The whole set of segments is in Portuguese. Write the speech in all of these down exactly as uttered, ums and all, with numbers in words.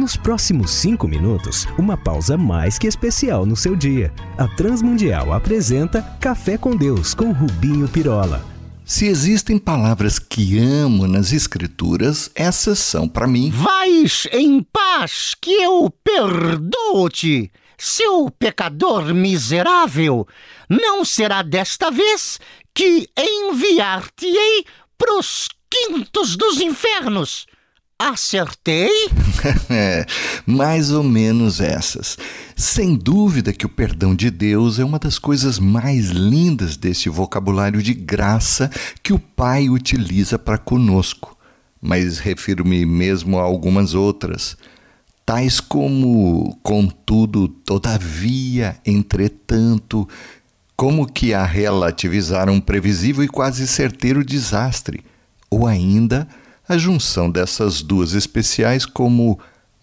Nos próximos cinco minutos, uma pausa mais que especial no seu dia. A Transmundial apresenta Café com Deus com Rubinho Pirola. Se existem palavras que amo nas Escrituras, essas são para mim. Vais em paz, que eu perdoo-te. Seu pecador miserável, não será desta vez que enviar-te-ei pros quintos dos infernos. Acertei? É, mais ou menos essas. Sem dúvida que o perdão de Deus é uma das coisas mais lindas desse vocabulário de graça que o Pai utiliza para conosco. Mas refiro-me mesmo a algumas outras, tais como contudo, todavia, entretanto, como que a relativizar um previsível e quase certeiro desastre, ou ainda a junção dessas duas especiais como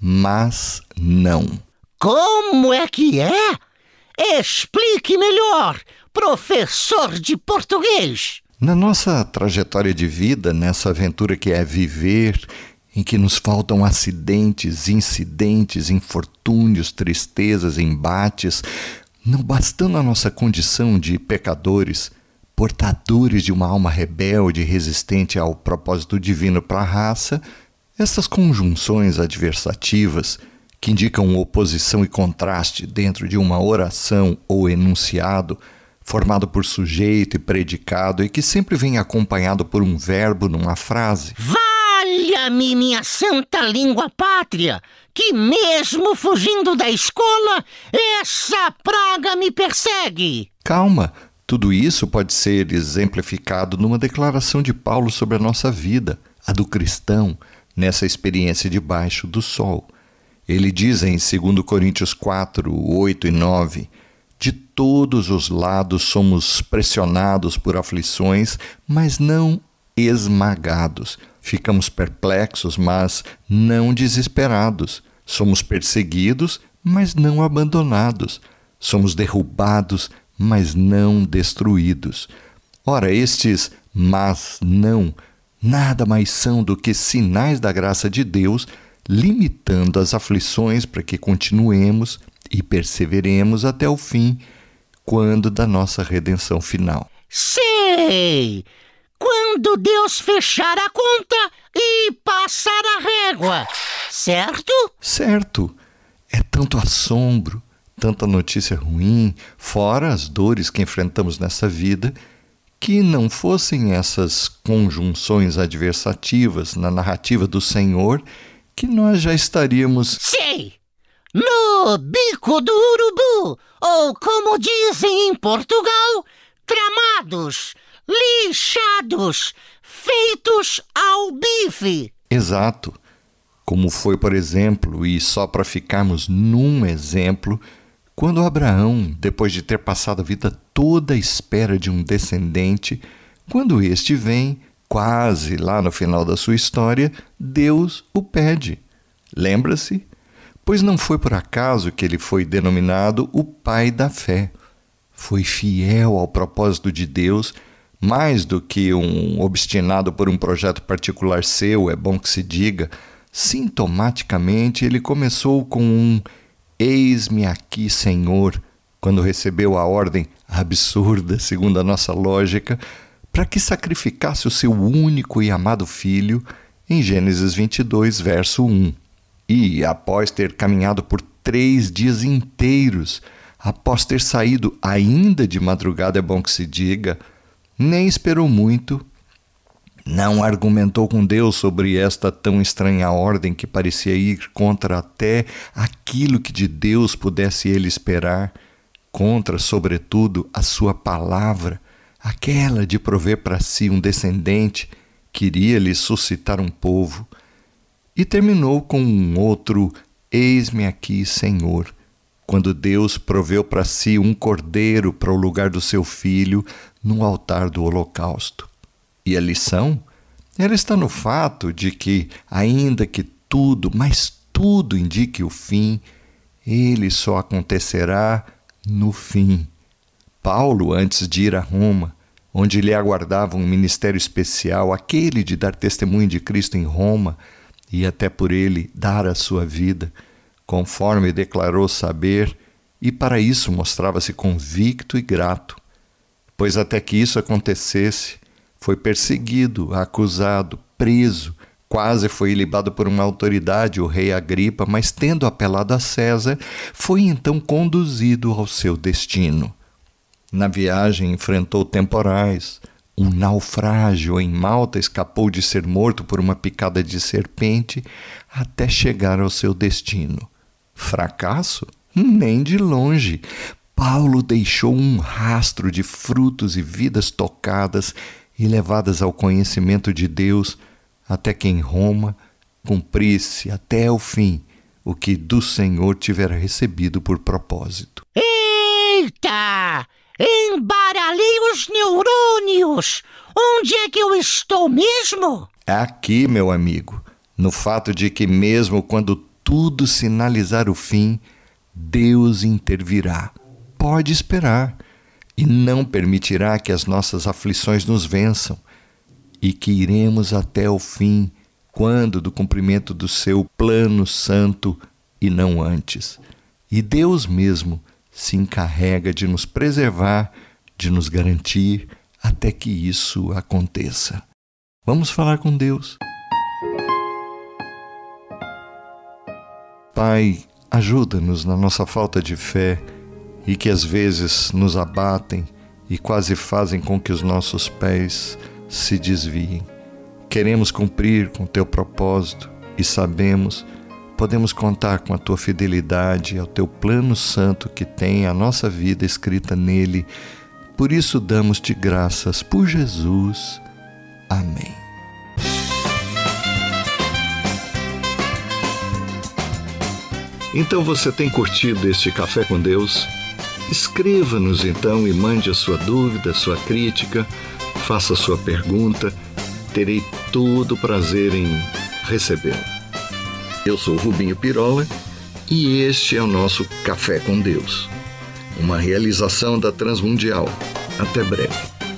mas não. Como é que é? Explique melhor, professor de português. Na nossa trajetória de vida, nessa aventura que é viver, em que nos faltam acidentes, incidentes, infortúnios, tristezas, embates, não bastando a nossa condição de pecadores, portadores de uma alma rebelde e resistente ao propósito divino para a raça, essas conjunções adversativas que indicam oposição e contraste dentro de uma oração ou enunciado, formado por sujeito e predicado e que sempre vem acompanhado por um verbo numa frase. Valha-me, minha santa língua pátria, que mesmo fugindo da escola, essa praga me persegue. Calma, tudo isso pode ser exemplificado numa declaração de Paulo sobre a nossa vida, a do cristão, nessa experiência debaixo do sol. Ele diz em dois Coríntios quatro, oito e nove, de todos os lados somos pressionados por aflições, mas não esmagados. Ficamos perplexos, mas não desesperados. Somos perseguidos, mas não abandonados. Somos derrubados, mas não destruídos. Ora, estes mas não, nada mais são do que sinais da graça de Deus, limitando as aflições para que continuemos e perseveremos até o fim, quando da nossa redenção final. Sei! Quando Deus fechar a conta e passar a régua, certo? Certo. É tanto assombro, tanta notícia ruim, fora as dores que enfrentamos nessa vida, que não fossem essas conjunções adversativas na narrativa do Senhor, que nós já estaríamos... Sei! No bico do urubu, ou como dizem em Portugal, tramados, lixados, feitos ao bife. Exato. Como foi, por exemplo, e só para ficarmos num exemplo, quando Abraão, depois de ter passado a vida toda à espera de um descendente, quando este vem, quase lá no final da sua história, Deus o pede. Lembra-se? Pois não foi por acaso que ele foi denominado o pai da fé. Foi fiel ao propósito de Deus, mais do que um obstinado por um projeto particular seu, é bom que se diga. Sintomaticamente, ele começou com um "Eis-me aqui, Senhor", quando recebeu a ordem absurda, segundo a nossa lógica, para que sacrificasse o seu único e amado filho, em Gênesis vinte e dois, verso um. E, após ter caminhado por três dias inteiros, após ter saído ainda de madrugada, é bom que se diga, nem esperou muito, não argumentou com Deus sobre esta tão estranha ordem que parecia ir contra até aquilo que de Deus pudesse ele esperar, contra, sobretudo, a sua palavra, aquela de prover para si um descendente, queria lhe suscitar um povo, e terminou com um outro "Eis-me aqui, Senhor", quando Deus proveu para si um cordeiro para o lugar do seu filho no altar do holocausto. E a lição? Ela está no fato de que, ainda que tudo, mas tudo indique o fim, ele só acontecerá no fim. Paulo, antes de ir a Roma, onde lhe aguardava um ministério especial, aquele de dar testemunho de Cristo em Roma, e até por ele dar a sua vida, conforme declarou saber, e para isso mostrava-se convicto e grato, pois até que isso acontecesse, foi perseguido, acusado, preso, quase foi ilibado por uma autoridade, o rei Agripa, mas tendo apelado a César, foi então conduzido ao seu destino. Na viagem enfrentou temporais, um naufrágio em Malta, escapou de ser morto por uma picada de serpente, até chegar ao seu destino. Fracasso? Nem de longe. Paulo deixou um rastro de frutos e vidas tocadas e levadas ao conhecimento de Deus, até que em Roma cumprisse até o fim o que do Senhor tivera recebido por propósito. Eita! Embaralhei os neurônios! Onde é que eu estou mesmo? Aqui, meu amigo, no fato de que mesmo quando tudo sinalizar o fim, Deus intervirá. Pode esperar e não permitirá que as nossas aflições nos vençam, e que iremos até o fim, quando do cumprimento do seu plano santo e não antes. E Deus mesmo se encarrega de nos preservar, de nos garantir até que isso aconteça. Vamos falar com Deus. Pai, ajuda-nos na nossa falta de fé e que às vezes nos abatem e quase fazem com que os nossos pés se desviem. Queremos cumprir com teu propósito e sabemos, podemos contar com a tua fidelidade ao teu plano santo que tem a nossa vida escrita nele. Por isso damos-te graças por Jesus. Amém. Então você tem curtido este Café com Deus? Escreva-nos então e mande a sua dúvida, a sua crítica, faça a sua pergunta, terei todo o prazer em recebê-la. Eu sou Rubinho Pirola e este é o nosso Café com Deus, uma realização da Transmundial. Até breve.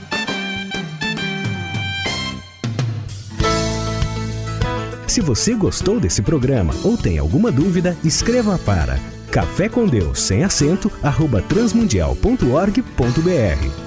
Se você gostou desse programa ou tem alguma dúvida, escreva para café com Deus sem acento arroba transmundial ponto org ponto br.